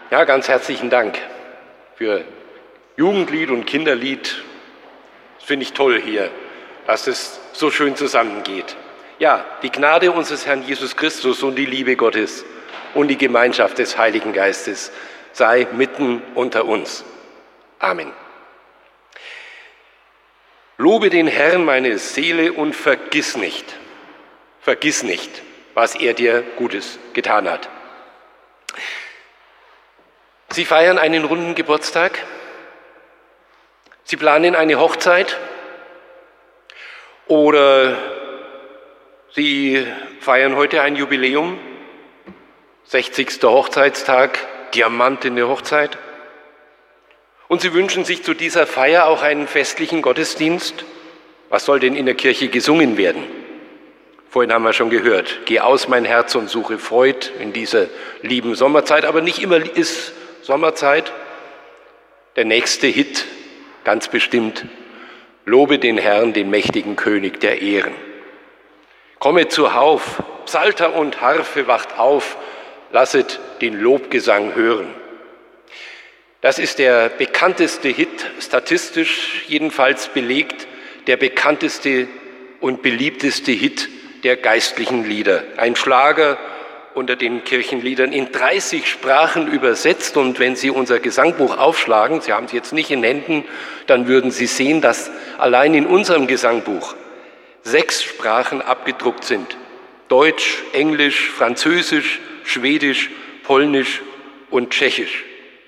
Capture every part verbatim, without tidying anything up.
Ja, ganz herzlichen Dank für Jugendlied und Kinderlied. Das finde ich toll hier, dass es so schön zusammengeht. Ja, die Gnade unseres Herrn Jesus Christus und die Liebe Gottes und die Gemeinschaft des Heiligen Geistes sei mitten unter uns. Amen. Lobe den Herrn, meine Seele, und vergiss nicht, vergiss nicht, was er dir Gutes getan hat. Sie feiern einen runden Geburtstag. Sie planen eine Hochzeit. Oder Sie feiern heute ein Jubiläum. sechzigster Hochzeitstag, diamantene Hochzeit. Und Sie wünschen sich zu dieser Feier auch einen festlichen Gottesdienst. Was soll denn in der Kirche gesungen werden? Vorhin haben wir schon gehört, geh aus mein Herz und suche Freud in dieser lieben Sommerzeit. Aber nicht immer ist Sommerzeit. Der nächste Hit, ganz bestimmt, lobe den Herrn, den mächtigen König der Ehren. Komme zuhauf, Psalter und Harfe, wacht auf, lasset den Lobgesang hören. Das ist der bekannteste Hit, statistisch jedenfalls belegt, der bekannteste und beliebteste Hit der geistlichen Lieder. Ein Schlager unter den Kirchenliedern, in dreißig Sprachen übersetzt. Und wenn Sie unser Gesangbuch aufschlagen, Sie haben es jetzt nicht in Händen, dann würden Sie sehen, dass allein in unserem Gesangbuch sechs Sprachen abgedruckt sind. Deutsch, Englisch, Französisch, Schwedisch, Polnisch und Tschechisch.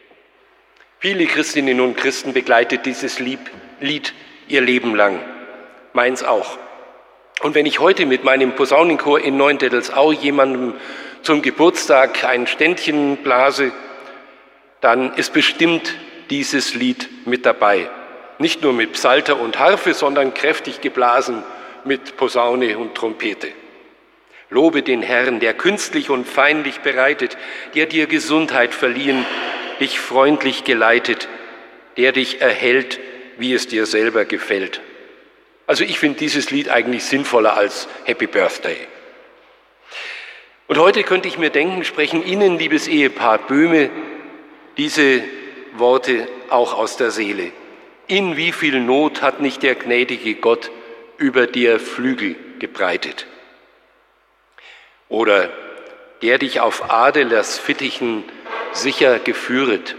Viele Christinnen und Christen begleitet dieses Lied ihr Leben lang. Meins auch. Und wenn ich heute mit meinem Posaunenchor in Neuendettelsau jemandem zum Geburtstag ein Ständchen blase, dann ist bestimmt dieses Lied mit dabei. Nicht nur mit Psalter und Harfe, sondern kräftig geblasen mit Posaune und Trompete. Lobe den Herrn, der künstlich und feinlich bereitet, der dir Gesundheit verliehen, dich freundlich geleitet, der dich erhält, wie es dir selber gefällt. Also ich finde dieses Lied eigentlich sinnvoller als Happy Birthday. Und heute könnte ich mir denken, sprechen Ihnen, liebes Ehepaar Böhme, diese Worte auch aus der Seele. In wie viel Not hat nicht der gnädige Gott über dir Flügel gebreitet? Oder der dich auf Adelers Fittichen sicher geführet.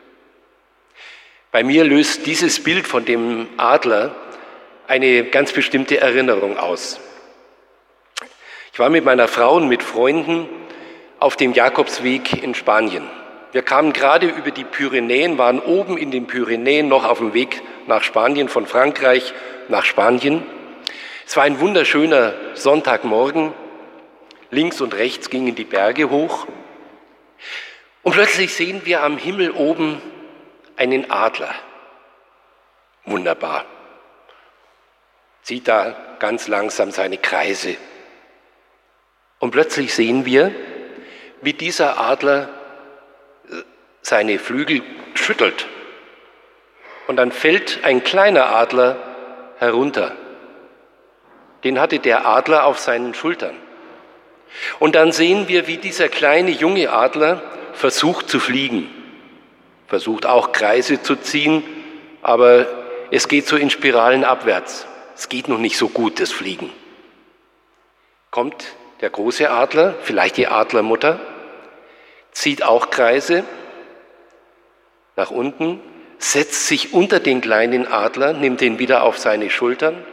Bei mir löst dieses Bild von dem Adler eine ganz bestimmte Erinnerung aus. Ich war mit meiner Frau und mit Freunden auf dem Jakobsweg in Spanien. Wir kamen gerade über die Pyrenäen, waren oben in den Pyrenäen noch auf dem Weg nach Spanien, von Frankreich nach Spanien. Es war ein wunderschöner Sonntagmorgen. Links und rechts gingen die Berge hoch. Und plötzlich sehen wir am Himmel oben einen Adler. Wunderbar. Zieht da ganz langsam seine Kreise. Und plötzlich sehen wir, wie dieser Adler seine Flügel schüttelt. Und dann fällt ein kleiner Adler herunter. Den hatte der Adler auf seinen Schultern. Und dann sehen wir, wie dieser kleine junge Adler versucht zu fliegen. Versucht auch Kreise zu ziehen, aber es geht so in Spiralen abwärts. Es geht noch nicht so gut, das Fliegen. Kommt der große Adler, vielleicht die Adlermutter, zieht auch Kreise nach unten, setzt sich unter den kleinen Adler, nimmt ihn wieder auf seine Schultern,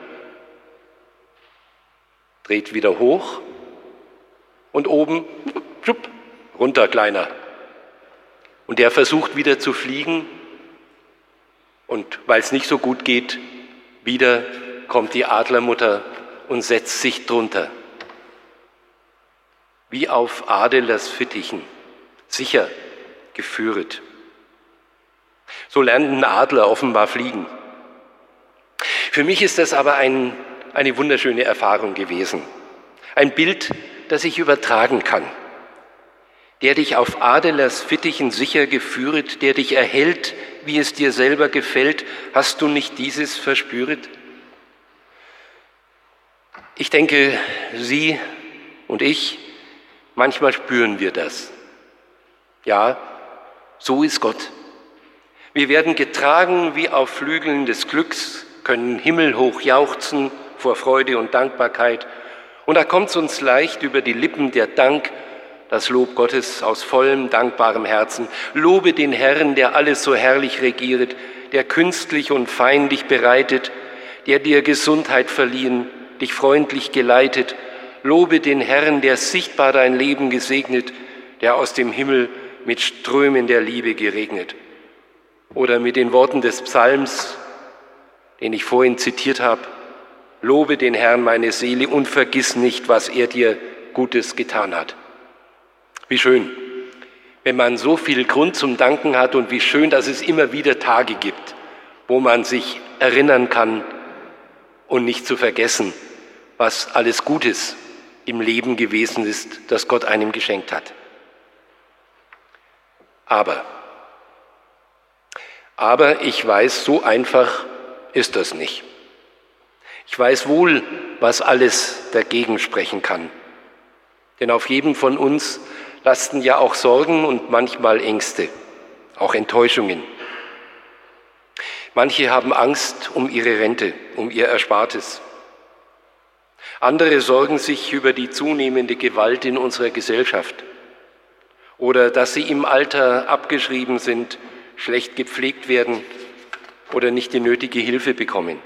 dreht wieder hoch und oben, schupp, runter, kleiner. Und der versucht wieder zu fliegen und weil es nicht so gut geht, wieder kommt die Adlermutter und setzt sich drunter. Wie auf Adelers Fittichen, sicher geführet. So lernt ein Adler offenbar fliegen. Für mich ist das aber ein, eine wunderschöne Erfahrung gewesen. Ein Bild, das ich übertragen kann. Der dich auf Adelers Fittichen sicher geführet, der dich erhält, wie es dir selber gefällt. Hast du nicht dieses verspüret? Ich denke, Sie und ich, manchmal spüren wir das. Ja, So ist Gott. Wir werden getragen wie auf Flügeln des Glücks, können himmelhoch jauchzen vor Freude und Dankbarkeit. Und da kommt es uns leicht über die Lippen der Dank, das Lob Gottes aus vollem, dankbarem Herzen. Lobe den Herrn, der alles so herrlich regiert, der künstlich und feinlich bereitet, der dir Gesundheit verliehen, dich freundlich geleitet. Lobe den Herrn, der sichtbar dein Leben gesegnet, der aus dem Himmel mit Strömen der Liebe geregnet. Oder mit den Worten des Psalms, den ich vorhin zitiert habe: Lobe den Herrn, meine Seele, und vergiss nicht, was er dir Gutes getan hat. Wie schön, wenn man so viel Grund zum Danken hat, und wie schön, dass es immer wieder Tage gibt, wo man sich erinnern kann und nicht zu vergessen, was alles Gutes im Leben gewesen ist, das Gott einem geschenkt hat. Aber, aber ich weiß, so einfach ist das nicht. Ich weiß wohl, was alles dagegen sprechen kann. Denn auf jedem von uns lasten ja auch Sorgen und manchmal Ängste, auch Enttäuschungen. Manche haben Angst um ihre Rente, um ihr Erspartes. Andere sorgen sich über die zunehmende Gewalt in unserer Gesellschaft oder dass sie im Alter abgeschrieben sind, schlecht gepflegt werden oder nicht die nötige Hilfe bekommen.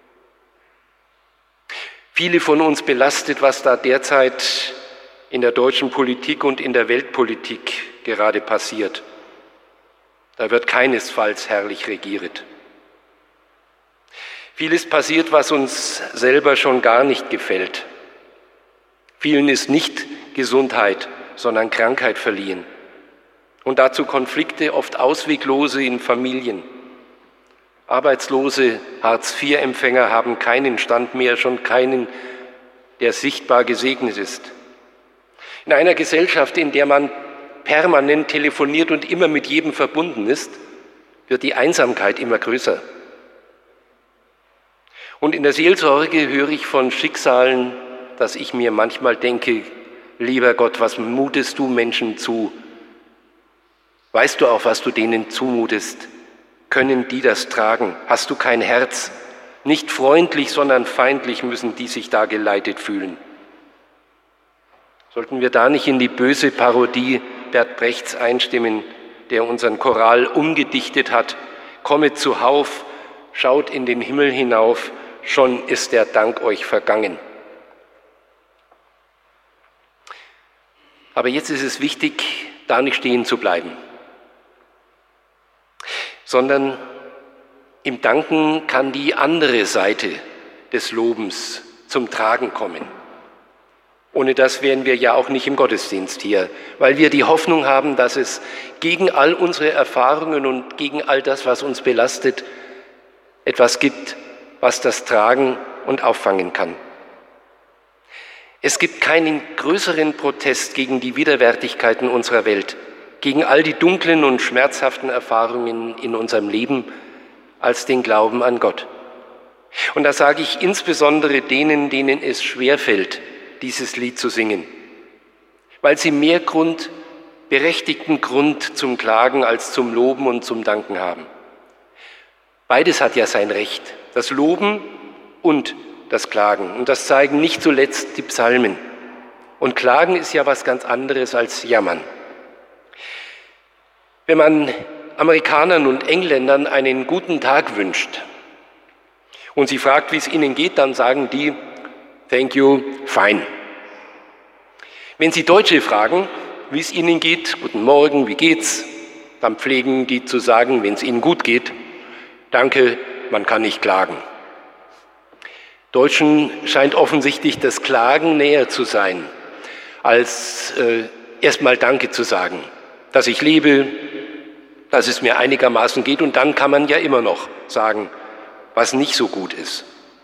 Viele von uns belastet, was da derzeit in der deutschen Politik und in der Weltpolitik gerade passiert. Da wird keinesfalls herrlich regiert. Vieles passiert, was uns selber schon gar nicht gefällt. Vielen ist nicht Gesundheit, sondern Krankheit verliehen. Und dazu Konflikte, oft ausweglose in Familien. Arbeitslose Hartz vier Empfänger haben keinen Stand mehr, schon keinen, der sichtbar gesegnet ist. In einer Gesellschaft, in der man permanent telefoniert und immer mit jedem verbunden ist, wird die Einsamkeit immer größer. Und in der Seelsorge höre ich von Schicksalen, dass ich mir manchmal denke: Lieber Gott, was mutest du Menschen zu? Weißt du auch, was du denen zumutest? Können die das tragen? Hast du kein Herz? Nicht freundlich, sondern feindlich müssen die sich da geleitet fühlen. Sollten wir da nicht in die böse Parodie Bert Brechts einstimmen, der unseren Choral umgedichtet hat: Kommet zuhauf, schaut in den Himmel hinauf, schon ist der Dank euch vergangen. Aber jetzt ist es wichtig, da nicht stehen zu bleiben, sondern im Danken kann die andere Seite des Lobens zum Tragen kommen. Ohne das wären wir ja auch nicht im Gottesdienst hier, weil wir die Hoffnung haben, dass es gegen all unsere Erfahrungen und gegen all das, was uns belastet, etwas gibt, was das tragen und auffangen kann. Es gibt keinen größeren Protest gegen die Widerwärtigkeiten unserer Welt, gegen all die dunklen und schmerzhaften Erfahrungen in unserem Leben, als den Glauben an Gott. Und da sage ich insbesondere denen, denen es schwerfällt, dieses Lied zu singen, weil sie mehr Grund, berechtigten Grund zum Klagen als zum Loben und zum Danken haben. Beides hat ja sein Recht, das Loben und das Klagen. Und das zeigen nicht zuletzt die Psalmen. Und Klagen ist ja was ganz anderes als Jammern. Wenn man Amerikanern und Engländern einen guten Tag wünscht und sie fragt, wie es ihnen geht, dann sagen die: Thank you, fine. Wenn Sie Deutsche fragen, wie es ihnen geht, guten Morgen, wie geht's, dann pflegen die zu sagen, wenn es ihnen gut geht: Danke, man kann nicht klagen. Deutschen scheint offensichtlich das Klagen näher zu sein, als äh, erstmal Danke zu sagen, dass ich lebe, dass es mir einigermaßen geht, und dann kann man ja immer noch sagen, was nicht so gut ist.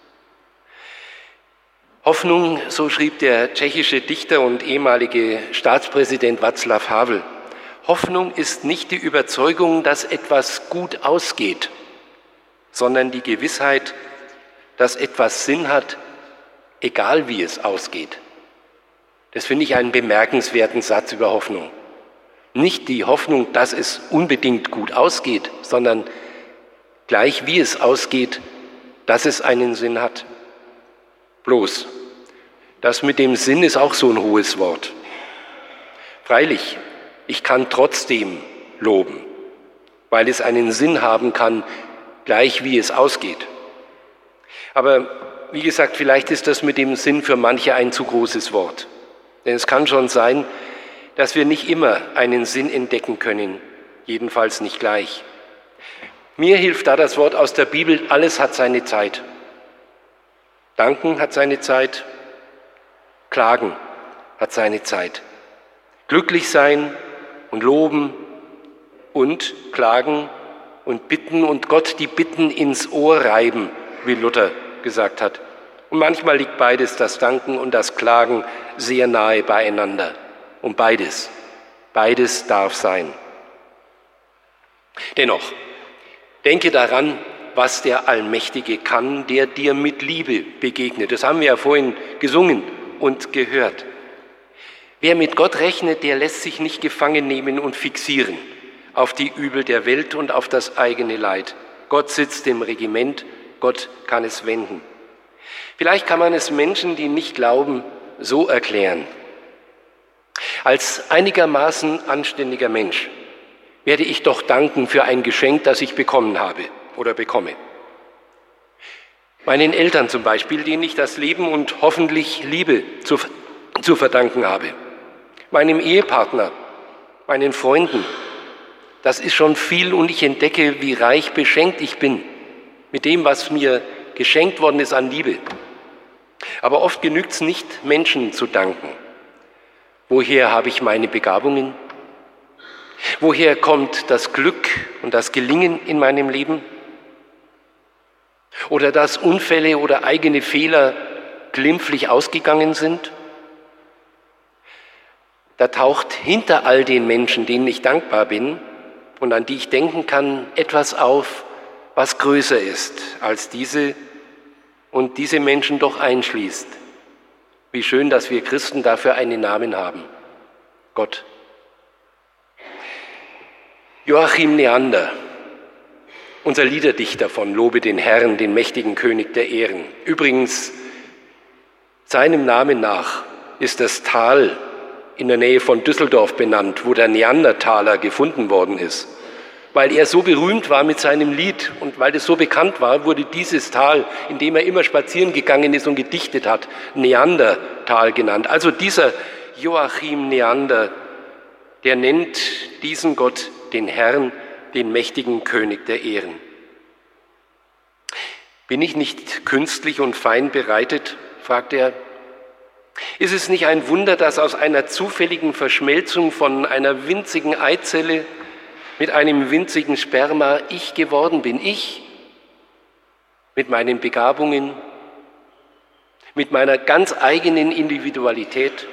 Hoffnung, so schrieb der tschechische Dichter und ehemalige Staatspräsident Václav Havel, Hoffnung ist nicht die Überzeugung, dass etwas gut ausgeht, sondern die Gewissheit, dass etwas Sinn hat, egal wie es ausgeht. Das finde ich einen bemerkenswerten Satz über Hoffnung. Nicht die Hoffnung, dass es unbedingt gut ausgeht, sondern gleich wie es ausgeht, dass es einen Sinn hat. Bloß, das mit dem Sinn ist auch so ein hohes Wort. Freilich, ich kann trotzdem loben, weil es einen Sinn haben kann, gleich wie es ausgeht. Aber wie gesagt, vielleicht ist das mit dem Sinn für manche ein zu großes Wort. Denn es kann schon sein, dass wir nicht immer einen Sinn entdecken können, jedenfalls nicht gleich. Mir hilft da das Wort aus der Bibel, alles hat seine Zeit. Danken hat seine Zeit, Klagen hat seine Zeit. Glücklich sein und loben und klagen und bitten und Gott die Bitten ins Ohr reiben, wie Luther gesagt hat. Und manchmal liegt beides, das Danken und das Klagen, sehr nahe beieinander. Und beides, beides darf sein. Dennoch, denke daran, was der Allmächtige kann, der dir mit Liebe begegnet. Das haben wir ja vorhin gesungen und gehört. Wer mit Gott rechnet, der lässt sich nicht gefangen nehmen und fixieren auf die Übel der Welt und auf das eigene Leid. Gott sitzt im Regiment, Gott kann es wenden. Vielleicht kann man es Menschen, die nicht glauben, so erklären. Als einigermaßen anständiger Mensch werde ich doch danken für ein Geschenk, das ich bekommen habe oder bekomme. Meinen Eltern zum Beispiel, denen ich das Leben und hoffentlich Liebe zu, zu verdanken habe. Meinem Ehepartner, meinen Freunden. Das ist schon viel und ich entdecke, wie reich beschenkt ich bin mit dem, was mir geschenkt worden ist an Liebe. Aber oft genügt es nicht, Menschen zu danken. Woher habe ich meine Begabungen? Woher kommt das Glück und das Gelingen in meinem Leben? Oder dass Unfälle oder eigene Fehler glimpflich ausgegangen sind? Da taucht hinter all den Menschen, denen ich dankbar bin und an die ich denken kann, etwas auf, was größer ist als diese und diese Menschen doch einschließt. Wie schön, dass wir Christen dafür einen Namen haben. Gott. Joachim Neander, unser Liederdichter von Lobe den Herrn, den mächtigen König der Ehren. Übrigens, seinem Namen nach ist das Tal in der Nähe von Düsseldorf benannt, wo der Neandertaler gefunden worden ist. Weil er so berühmt war mit seinem Lied und weil es so bekannt war, wurde dieses Tal, in dem er immer spazieren gegangen ist und gedichtet hat, Neandertal genannt. Also dieser Joachim Neander, der nennt diesen Gott den Herrn, den mächtigen König der Ehren. Bin ich nicht künstlich und fein bereitet, fragt er. Ist es nicht ein Wunder, dass aus einer zufälligen Verschmelzung von einer winzigen Eizelle mit einem winzigen Sperma ich geworden bin? Ich mit meinen Begabungen, mit meiner ganz eigenen Individualität.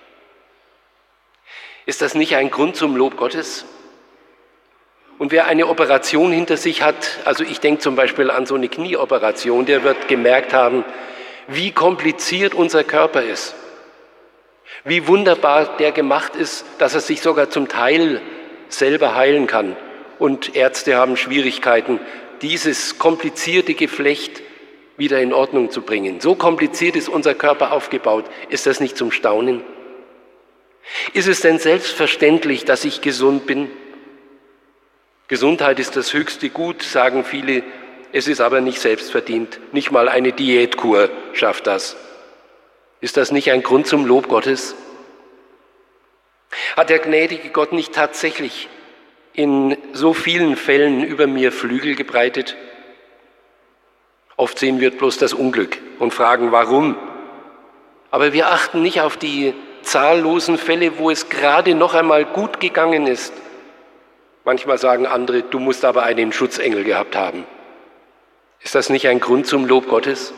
Ist das nicht ein Grund zum Lob Gottes? Und wer eine Operation hinter sich hat, also ich denke zum Beispiel an so eine Knieoperation, der wird gemerkt haben, wie kompliziert unser Körper ist. Wie wunderbar der gemacht ist, dass er sich sogar zum Teil selber heilen kann. Und Ärzte haben Schwierigkeiten, dieses komplizierte Geflecht wieder in Ordnung zu bringen. So kompliziert ist unser Körper aufgebaut. Ist das nicht zum Staunen? Ist es denn selbstverständlich, dass ich gesund bin? Gesundheit ist das höchste Gut, sagen viele. Es ist aber nicht selbstverdient. Nicht mal eine Diätkur schafft das. Ist das nicht ein Grund zum Lob Gottes? Hat der gnädige Gott nicht tatsächlich in so vielen Fällen über mir Flügel gebreitet? Oft sehen wir bloß das Unglück und fragen, warum? Aber wir achten nicht auf die zahllosen Fälle, wo es gerade noch einmal gut gegangen ist. Manchmal sagen andere, du musst aber einen Schutzengel gehabt haben. Ist das nicht ein Grund zum Lob Gottes?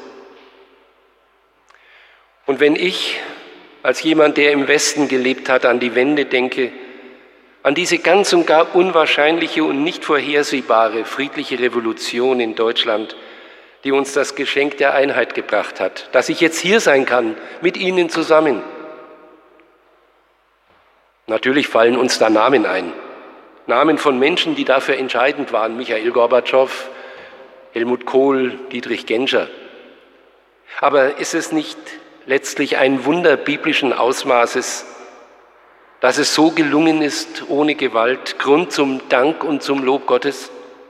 Und wenn ich als jemand, der im Westen gelebt hat, an die Wende denke, an diese ganz und gar unwahrscheinliche und nicht vorhersehbare friedliche Revolution in Deutschland, die uns das Geschenk der Einheit gebracht hat, dass ich jetzt hier sein kann, mit Ihnen zusammen. Natürlich fallen uns da Namen ein. Namen von Menschen, die dafür entscheidend waren. Michail Gorbatschow, Helmut Kohl, Dietrich Genscher. Aber ist es nicht letztlich ein Wunder biblischen Ausmaßes, dass es so gelungen ist, ohne Gewalt, Grund zum Dank und zum Lob Gottes?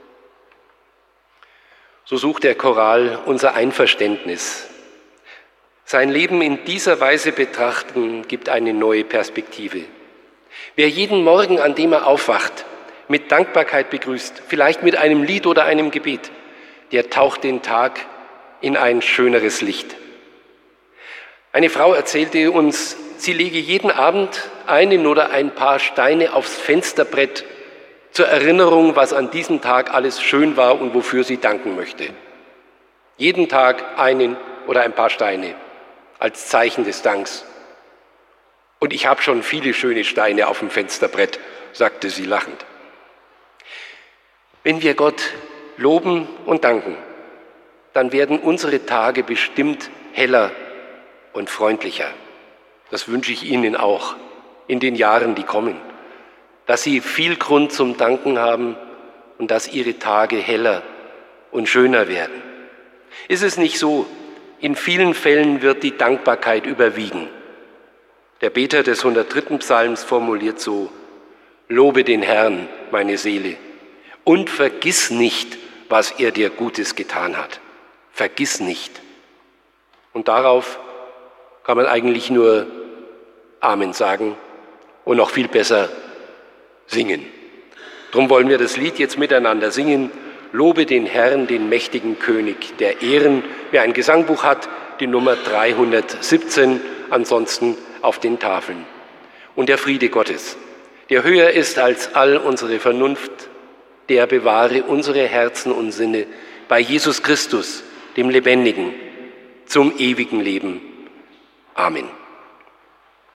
So sucht der Choral unser Einverständnis. Sein Leben in dieser Weise betrachten gibt eine neue Perspektive. Wer jeden Morgen, an dem er aufwacht, mit Dankbarkeit begrüßt, vielleicht mit einem Lied oder einem Gebet, der taucht den Tag in ein schöneres Licht. Eine Frau erzählte uns, sie lege jeden Abend einen oder ein paar Steine aufs Fensterbrett zur Erinnerung, was an diesem Tag alles schön war und wofür sie danken möchte. Jeden Tag einen oder ein paar Steine als Zeichen des Danks. Und ich habe schon viele schöne Steine auf dem Fensterbrett, sagte sie lachend. Wenn wir Gott loben und danken, dann werden unsere Tage bestimmt heller und freundlicher. Das wünsche ich Ihnen auch in den Jahren, die kommen, dass Sie viel Grund zum Danken haben und dass Ihre Tage heller und schöner werden. Ist es nicht so? In vielen Fällen wird die Dankbarkeit überwiegen. Der Beter des hundertdritten Psalms formuliert so: Lobe den Herrn, meine Seele, und vergiss nicht, was er dir Gutes getan hat. Vergiss nicht. Und darauf kann man eigentlich nur Amen sagen und noch viel besser singen. Darum wollen wir das Lied jetzt miteinander singen. Lobe den Herrn, den mächtigen König der Ehren. Wer ein Gesangbuch hat, die Nummer dreihundertsiebzehn, ansonsten auf den Tafeln. Und der Friede Gottes, der höher ist als all unsere Vernunft, der bewahre unsere Herzen und Sinne bei Jesus Christus, dem Lebendigen, zum ewigen Leben. Amen.